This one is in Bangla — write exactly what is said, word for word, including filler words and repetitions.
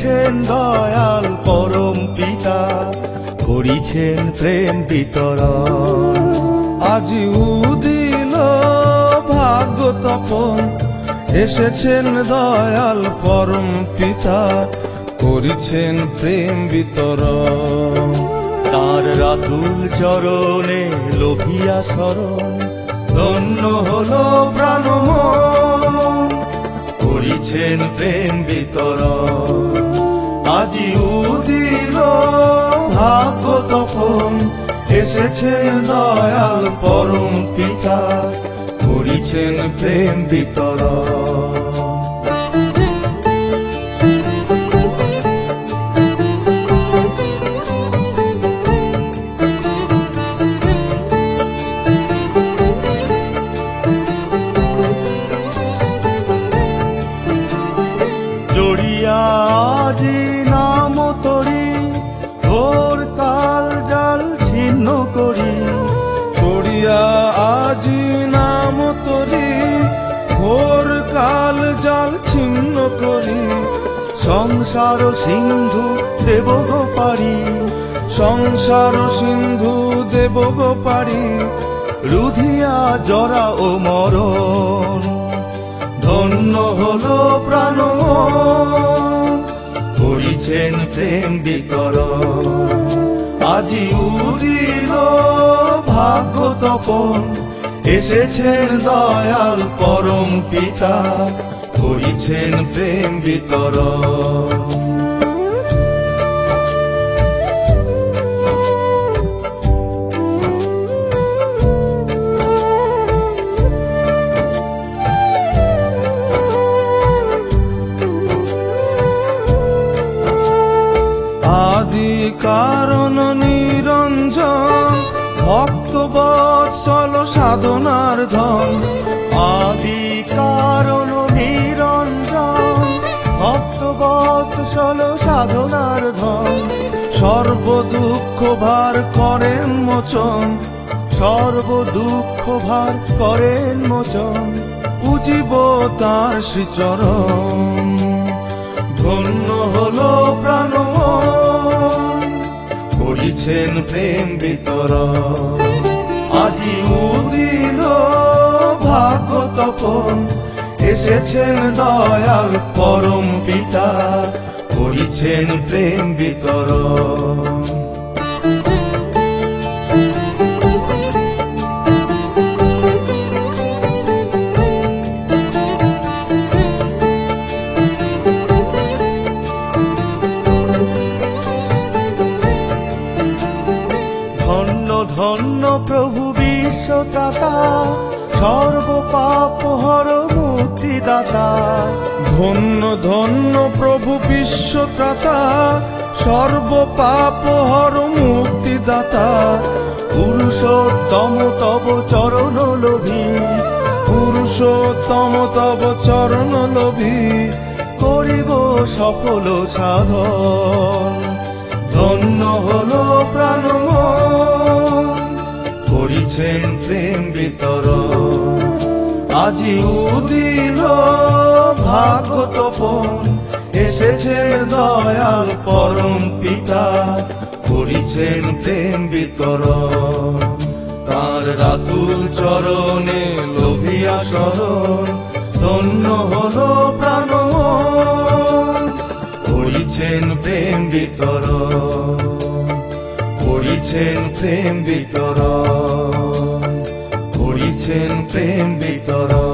এসেছেন দয়াল পরম পিতা, করিছেন প্রেম বিতরণ। আজি উদিল ভাগ্য তপন, এসেছেন দয়াল পরম পিতা, করিছেন প্রেম বিতরণ। তার রাতুল চরণে লোভিয়া শরণ, ধন্য হলো প্রাণ মন, করিছেন প্রেম বিতরণ। আজি উদিল ভাগ্য তপন, এসেছেন দয়াল পরম পিতা, করিছেন প্রেম বিতরণ। জড়িয়া আজি নাম তরি, ভোর কাল জাল ছিন্ন করি। জড়িয়া আজি নাম তরি, ভোর কাল জাল ছিন্ন করি। সংসার সিন্ধু দেব গো পারি, সংসার সিন্ধু দেব গো পারি। রুধিয়া জরা ও মরণ, ধন্য হলো প্রাণ মন, করিছেন প্রেম বিতরণ। আজি উদিল ভাগ্য তপন, এসেছেন দয়াল পরম পিতা, করিছেন প্রেম বিতরণ। আদি কারণ নিরঞ্জন, ভক্ত বৎসল সাধনার ধন। আদি কারণ নিরঞ্জন, ভক্ত বৎসল সাধনার ধন। সর্ব দুঃখ ভার করেন মোচন, সর্ব দুঃখ ভার করেন মোচন, পুজিব তার শ্রীচরণ। ধন্য হলো প্রাণ মন, করিছেন প্রেম বিতরণ। আজি উদিল ভাগ্য তপন, এসেছেন দয়াল পরম পিতা, করিছেন প্রেম বিতরণ। ধন্য ধন্য প্রভু বিশ্বত্রাতা, সর্ব পাপ হর মুক্তিদাতা। ধন্য ধন্য প্রভু বিশ্বত্রাতা, সর্ব পাপ হর মুক্তিদাতা। পুরুষোত্তম তব চরণ লোভী, পুরুষোত্তম তব চরণ লোভী। করিব সফল সাধন, ধন্য হলো প্রাণ মন, করিছেন প্রেম বিতরণ। আজি উদিল ভাগ্য তপন, এসেছেন দয়াল পরম পিতা, করিছেন প্রেম বিতরণ। তার রাতুল চরণে লোভিয়া শরণ, ধন্য হলো প্রাণ মন, করিছেন প্রেম বিতরণ, করিছেন প্রেম বিতরণ, করিছেন প্রেম বিতরণ।